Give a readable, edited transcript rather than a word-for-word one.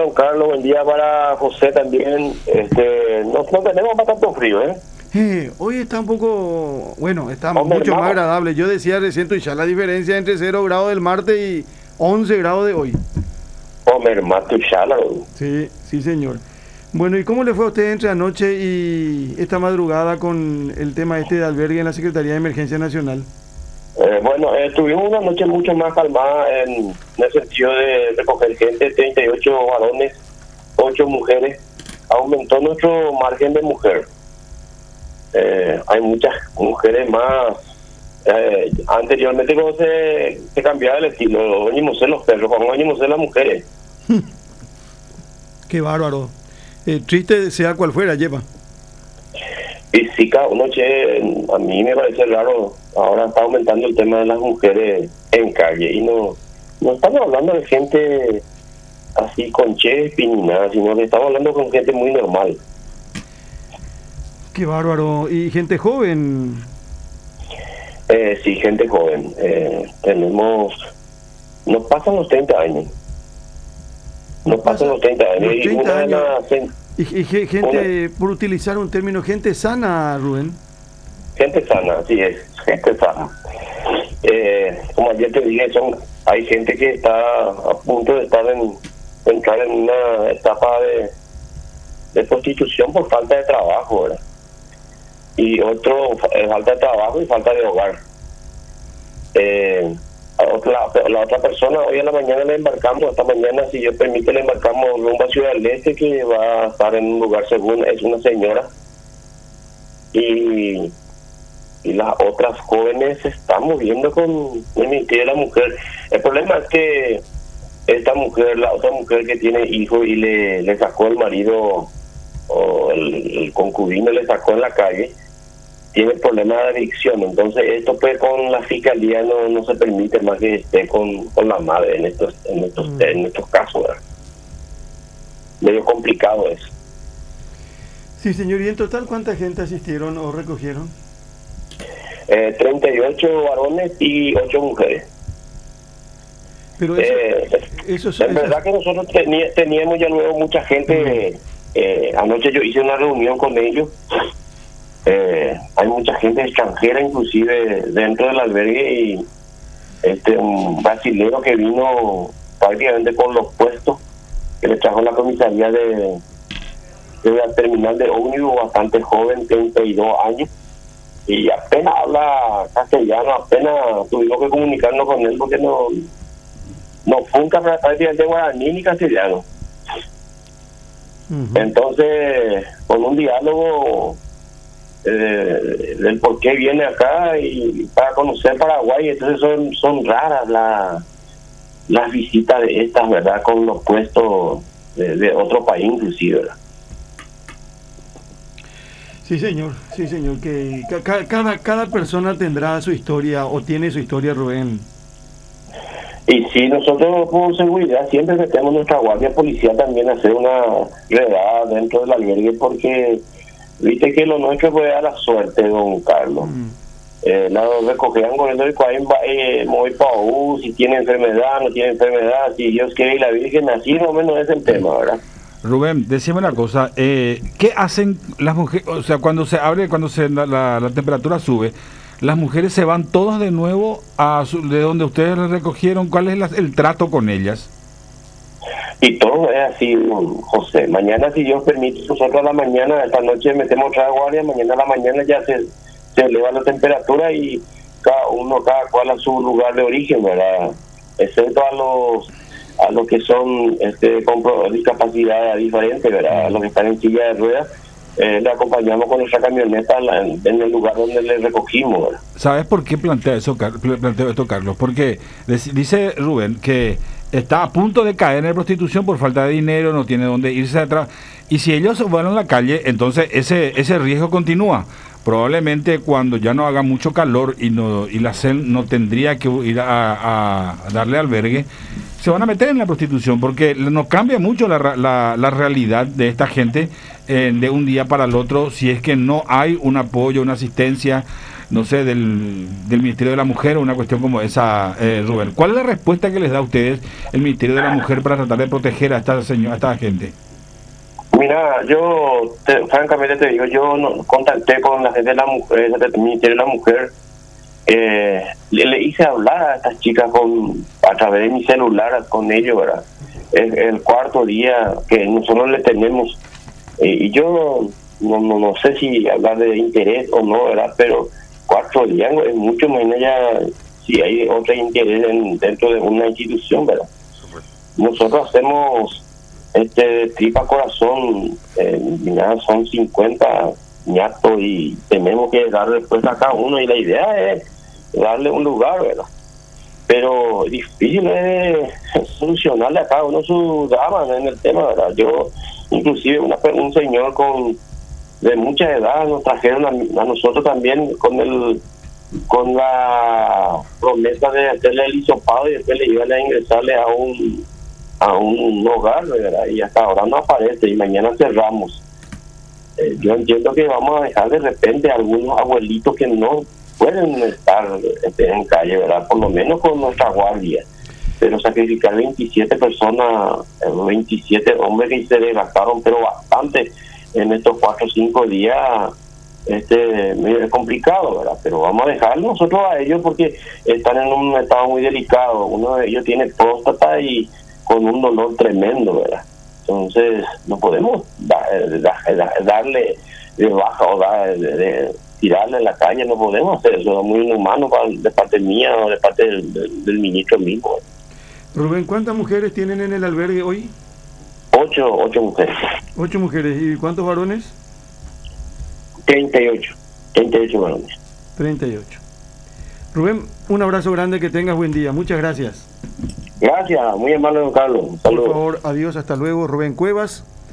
don Carlos, buen día para José también. No tenemos bastante frío, Hoy está un poco, bueno, está Hombre, mucho hermano. más agradable. Yo decía recién, ya la diferencia entre 0 grados del martes y 11 grados de hoy. Homer Matuchala. Sí, sí, señor. Bueno, ¿y cómo le fue a usted entre anoche y esta madrugada con el tema este de albergue en la Secretaría de Emergencia Nacional? Bueno, tuvimos una noche mucho más calmada en el sentido de recoger gente, 38 varones, 8 mujeres. Aumentó nuestro margen de mujer. Hay muchas mujeres más. Anteriormente cuando se cambiaba el estilo, oímos los perros, cuando oímos las mujeres. Qué bárbaro. Triste sea cual fuera, lleva. Y sí, cada noche a mí me parece raro, ahora está aumentando el tema de las mujeres en calle y no estamos hablando de gente así con chespi ni nada, sino que estamos hablando con gente muy normal. Qué bárbaro. Y gente joven. Sí, gente joven. Nos pasan los 30 años. Nos pasan los 30 años. Los 30 una de años. las... Y gente, por utilizar un término, gente sana, Rubén. Gente sana, así es, gente sana. Como ayer te dije, hay gente que está a punto de entrar en una etapa de prostitución por falta de trabajo, ¿verdad? Y otro, falta de trabajo y falta de hogar. La otra persona, hoy en la mañana le embarcamos, esta mañana, si Dios permite, le embarcamos rumbo a Ciudad del Este, que va a estar en un lugar según, es una señora. Y las otras jóvenes se están moviendo con el Ministerio de la Mujer. El problema es que esta mujer, la otra mujer que tiene hijo y le sacó el marido, o el concubino le sacó en la calle, tiene problemas de adicción. Entonces esto pues con la fiscalía no se permite más que esté con la madre en estos casos, ¿verdad? Medio complicado eso. Sí, señor. ¿Y en total cuánta gente asistieron o recogieron? 38 varones y 8 mujeres. Pero eso es verdad que nosotros teníamos ya luego mucha gente. Anoche yo hice una reunión con ellos. Hay mucha gente extranjera inclusive dentro del albergue, y un brasilero que vino prácticamente con los puestos, que le trajo la comisaría de la terminal de ómnibus, bastante joven, 32 años, y apenas habla castellano, apenas tuvimos que comunicarnos con él porque no funca prácticamente guaraní ni castellano. Entonces, con un diálogo del por qué viene acá y para conocer Paraguay, entonces son raras las visitas de estas, ¿verdad? Con los puestos de otro país inclusive, ¿verdad? Sí, señor, que cada persona tendrá su historia o tiene su historia, Rubén. Y sí, nosotros por seguridad siempre metemos nuestra guardia policial también a hacer una redada dentro del albergue, porque viste que lo nuestro fue a la suerte, don Carlos. La recogían corriendo el cual muy paú, si tiene enfermedad, no tiene enfermedad, si Dios quiere y la Virgen, así más o menos es el tema, ¿verdad? Rubén, decime una cosa, ¿qué hacen las mujeres? O sea, cuando la temperatura sube, las mujeres se van todas de nuevo de donde ustedes las recogieron. ¿Cuál es el trato con ellas? Y todo es así, José. Mañana, si Dios permite, nosotros a la mañana, esta noche metemos otra guardia, mañana a la mañana ya se eleva la temperatura y cada cual a su lugar de origen, ¿verdad? Excepto a los que son con discapacidad diferente, ¿verdad? A los que están en silla de ruedas, le acompañamos con nuestra camioneta en el lugar donde le recogimos, ¿verdad? ¿Sabes por qué planteo esto, Carlos? Porque dice Rubén que está a punto de caer en prostitución por falta de dinero, no tiene dónde irse atrás, y si ellos van a la calle, entonces ese riesgo continúa. Probablemente cuando ya no haga mucho calor y la CEL no tendría que ir a darle albergue, se van a meter en la prostitución, porque nos cambia mucho la realidad de esta gente de un día para el otro, si es que no hay un apoyo, una asistencia no sé, del Ministerio de la Mujer o una cuestión como esa, Rubén. ¿Cuál es la respuesta que les da a ustedes el Ministerio de la Mujer para tratar de proteger a esta gente? Mira, yo francamente te digo, yo no, contacté con la gente de la mujer, del Ministerio de la Mujer, le hice hablar a estas chicas a través de mi celular con ellos, ¿verdad? El cuarto día que nosotros le tenemos, y yo no sé si hablar de interés o no, ¿verdad? Pero 4 días es mucho menos ya si hay otro interés dentro de una institución, ¿verdad? Nosotros hacemos tripa corazón, mira, son 50 ñatos y tenemos que dar respuesta a cada uno, y la idea es darle un lugar, ¿verdad? Pero difícil es solucionarle a cada uno su drama en el tema, ¿verdad? Yo, inclusive un señor de mucha edad nos trajeron a nosotros también con la promesa de hacerle el hisopado y después le iban a ingresarle a un hogar, ¿verdad? Y hasta ahora no aparece y mañana cerramos. Yo entiendo que vamos a dejar de repente a algunos abuelitos que no pueden estar en calle, ¿verdad? Por lo menos con nuestra guardia. Pero sacrificar 27 personas, 27 hombres que se desgastaron, pero bastante en estos 4 o 5 días, es complicado, ¿verdad? Pero vamos a dejar nosotros a ellos porque están en un estado muy delicado. Uno de ellos tiene próstata y con un dolor tremendo, ¿verdad? Entonces no podemos darle de baja o tirarle en la calle, no podemos hacer eso, es muy inhumano de parte mía o de parte del ministro mismo. Rubén, ¿cuántas mujeres tienen en el albergue hoy? 8 mujeres. 8 mujeres, ¿y cuántos varones? 38 varones. 38. Rubén, un abrazo grande, que tengas buen día, muchas gracias. Gracias, muy amable, don Carlos. Por favor, adiós, hasta luego. Rubén Cuevas,